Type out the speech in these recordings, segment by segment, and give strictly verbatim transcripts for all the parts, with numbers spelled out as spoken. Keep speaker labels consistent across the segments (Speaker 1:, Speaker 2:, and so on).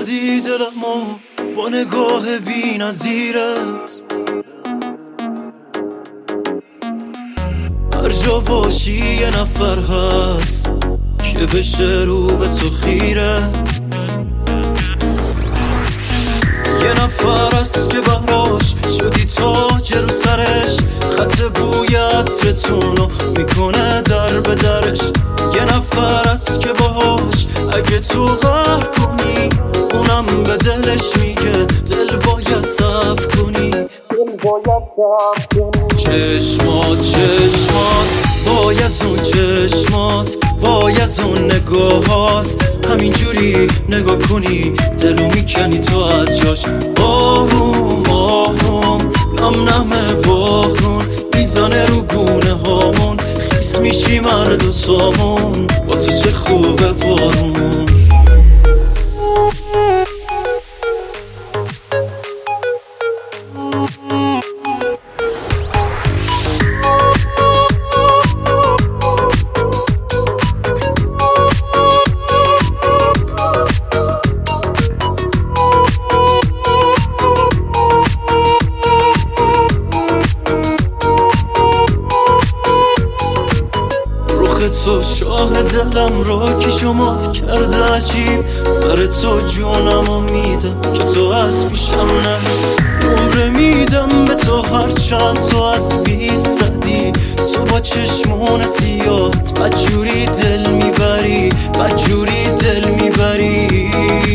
Speaker 1: کردی دلمو با نگاه بی نظیرت. هر جا باشی یه نفر هست که بشه رو به تو خیره. یه نفر هست که براش شدی تاج رو سرش، خط بوی عطرتونو میکنه در به درش. یه نفر هست که باهاش اگه تو قهر کنی اونم به دلش میگه دل باید صبر کنی، دل باید صبر کنی. چشمات چشمات وای از اون چشمات، وای از اون نگاهات، همینجوری نگاه کنی دلو میکنی تو از جاش. آروم آروم نم نم بارون میزنه رو گونه هامون، خیس میشی مرد و سامون با تو چه خوبه بارون. تو شاه دلم را که شمات کرده عجیب، سر تو جونمو میدم که تو از پیشم نه. عمره میدم به تو هر چند تو از بی زدی، تو با چشمون سیات بدجوری دل میبری، بدجوری دل میبری.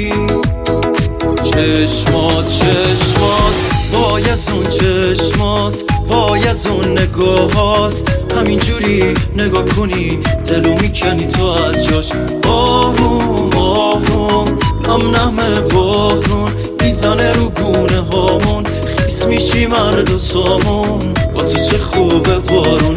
Speaker 1: چشمات چشمات وای از اون چشمات، وای از اون نگاهات، همینجوری نگاه کنی دلو میکنی تو از جاش. آروم آروم نم نم بارون میزنه رو گونه هامون، خیس میشی مرد و سامون با تو چه خوبه بارون.